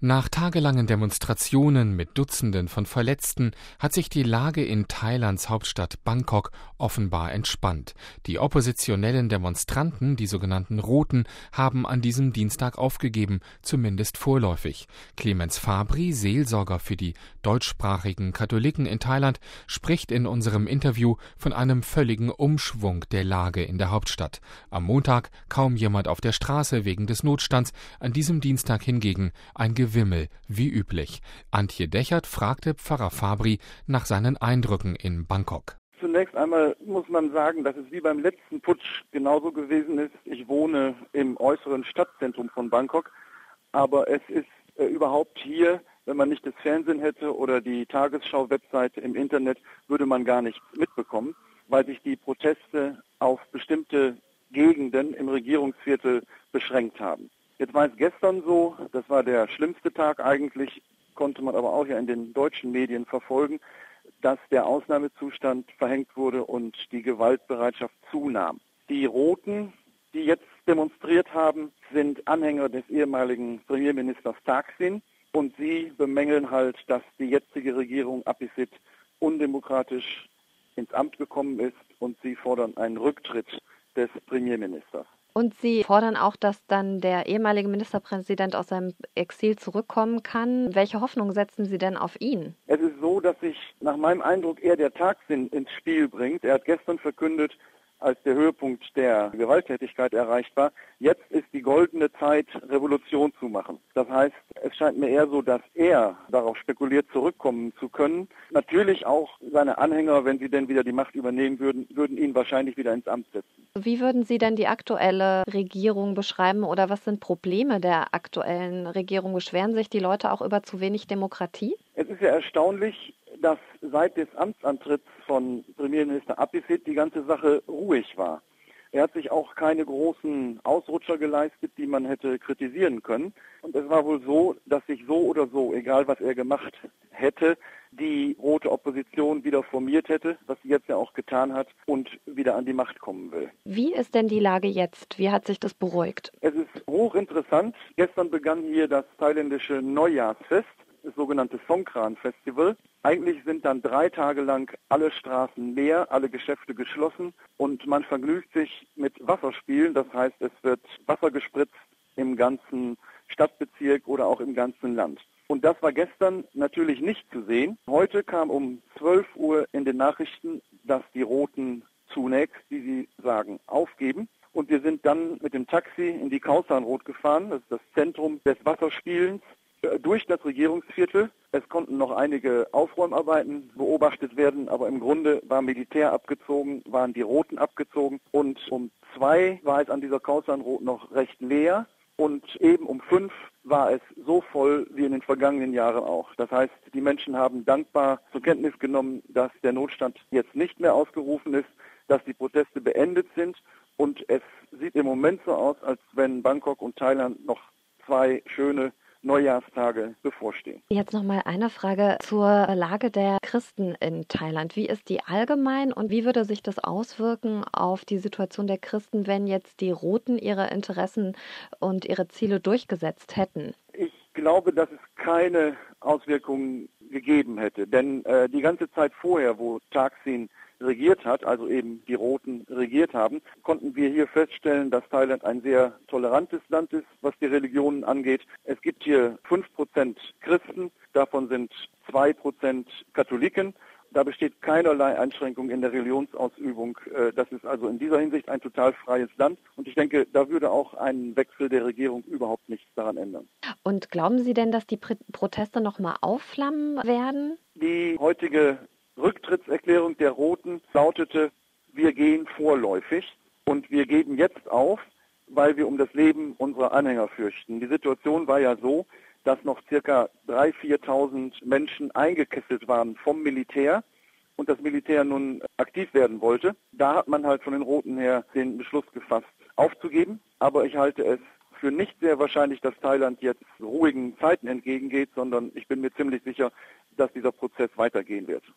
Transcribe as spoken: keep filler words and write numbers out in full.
Nach tagelangen Demonstrationen mit Dutzenden von Verletzten hat sich die Lage in Thailands Hauptstadt Bangkok offenbar entspannt. Die oppositionellen Demonstranten, die sogenannten Roten, haben an diesem Dienstag aufgegeben, zumindest vorläufig. Clemens Fabri, Seelsorger für die deutschsprachigen Katholiken in Thailand, spricht in unserem Interview von einem völligen Umschwung der Lage in der Hauptstadt. Am Montag kaum jemand auf der Straße wegen des Notstands, an diesem Dienstag hingegen ein Gewimmel, wie üblich. Antje Dechert fragte Pfarrer Fabri nach seinen Eindrücken in Bangkok. Zunächst einmal muss man sagen, dass es wie beim letzten Putsch genauso gewesen ist. Ich wohne im äußeren Stadtzentrum von Bangkok, aber es ist äh, überhaupt hier, wenn man nicht das Fernsehen hätte oder die Tagesschau-Webseite im Internet, würde man gar nichts mitbekommen, weil sich die Proteste auf bestimmte Gegenden im Regierungsviertel beschränkt haben. Jetzt war es gestern so, das war der schlimmste Tag eigentlich, konnte man aber auch ja in den deutschen Medien verfolgen, dass der Ausnahmezustand verhängt wurde und die Gewaltbereitschaft zunahm. Die Roten, die jetzt demonstriert haben, sind Anhänger des ehemaligen Premierministers Thaksin und sie bemängeln halt, dass die jetzige Regierung Abhisit undemokratisch ins Amt gekommen ist und sie fordern einen Rücktritt des Premierministers. Und Sie fordern auch, dass dann der ehemalige Ministerpräsident aus seinem Exil zurückkommen kann. Welche Hoffnung setzen Sie denn auf ihn? Es ist so, dass sich nach meinem Eindruck eher der Thaksin ins Spiel bringt. Er hat gestern verkündet, als der Höhepunkt der Gewalttätigkeit erreicht war, jetzt ist die goldene Zeit, Revolution zu machen. Das heißt, es scheint mir eher so, dass er darauf spekuliert, zurückkommen zu können. Natürlich auch seine Anhänger, wenn sie denn wieder die Macht übernehmen würden, würden ihn wahrscheinlich wieder ins Amt setzen. Wie würden Sie denn die aktuelle Regierung beschreiben oder was sind Probleme der aktuellen Regierung? Beschweren sich die Leute auch über zu wenig Demokratie? Es ist ja erstaunlich, dass seit des Amtsantritts von Premierminister Abhisit die ganze Sache ruhig war. Er hat sich auch keine großen Ausrutscher geleistet, die man hätte kritisieren können. Und es war wohl so, dass sich so oder so, egal was er gemacht hätte, die rote Opposition wieder formiert hätte, was sie jetzt ja auch getan hat und wieder an die Macht kommen will. Wie ist denn die Lage jetzt? Wie hat sich das beruhigt? Es ist hochinteressant. Gestern begann hier das thailändische Neujahrsfest, das sogenannte Songkran-Festival. Eigentlich sind dann drei Tage lang alle Straßen leer, alle Geschäfte geschlossen und man vergnügt sich mit Wasserspielen. Das heißt, es wird Wasser gespritzt im ganzen Stadtbezirk oder auch im ganzen Land. Und das war gestern natürlich nicht zu sehen. Heute kam um zwölf Uhr in den Nachrichten, dass die Roten zunächst, wie sie sagen, aufgeben. Und wir sind dann mit dem Taxi in die Khao San Road gefahren, das ist das Zentrum des Wasserspielens, durch das Regierungsviertel. Es konnten noch einige Aufräumarbeiten beobachtet werden, aber im Grunde war Militär abgezogen, waren die Roten abgezogen und um zwei war es an dieser Khao San Road noch recht leer und eben um fünf war es so voll wie in den vergangenen Jahren auch. Das heißt, die Menschen haben dankbar zur Kenntnis genommen, dass der Notstand jetzt nicht mehr ausgerufen ist, dass die Proteste beendet sind und es sieht im Moment so aus, als wenn Bangkok und Thailand noch zwei schöne Neujahrstage bevorstehen. Jetzt noch mal eine Frage zur Lage der Christen in Thailand. Wie ist die allgemein und wie würde sich das auswirken auf die Situation der Christen, wenn jetzt die Roten ihre Interessen und ihre Ziele durchgesetzt hätten? Ich glaube, dass es keine Auswirkungen gegeben hätte, denn äh, die ganze Zeit vorher, wo Thaksin regiert hat, also eben die Roten regiert haben, konnten wir hier feststellen, dass Thailand ein sehr tolerantes Land ist, was die Religionen angeht. Es gibt hier fünf Prozent Christen, davon sind zwei Prozent Katholiken. Da besteht keinerlei Einschränkung in der Religionsausübung. Das ist also in dieser Hinsicht ein total freies Land. Und ich denke, da würde auch ein Wechsel der Regierung überhaupt nichts daran ändern. Und glauben Sie denn, dass die Proteste noch mal aufflammen werden? Die heutige Rücktrittserklärung der Roten lautete, wir gehen vorläufig und wir geben jetzt auf, weil wir um das Leben unserer Anhänger fürchten. Die Situation war ja so, dass noch circa dreitausend, viertausend Menschen eingekesselt waren vom Militär und das Militär nun aktiv werden wollte. Da hat man halt von den Roten her den Beschluss gefasst, aufzugeben. Aber ich halte es für nicht sehr wahrscheinlich, dass Thailand jetzt ruhigen Zeiten entgegengeht, sondern ich bin mir ziemlich sicher, dass dieser Prozess weitergehen wird.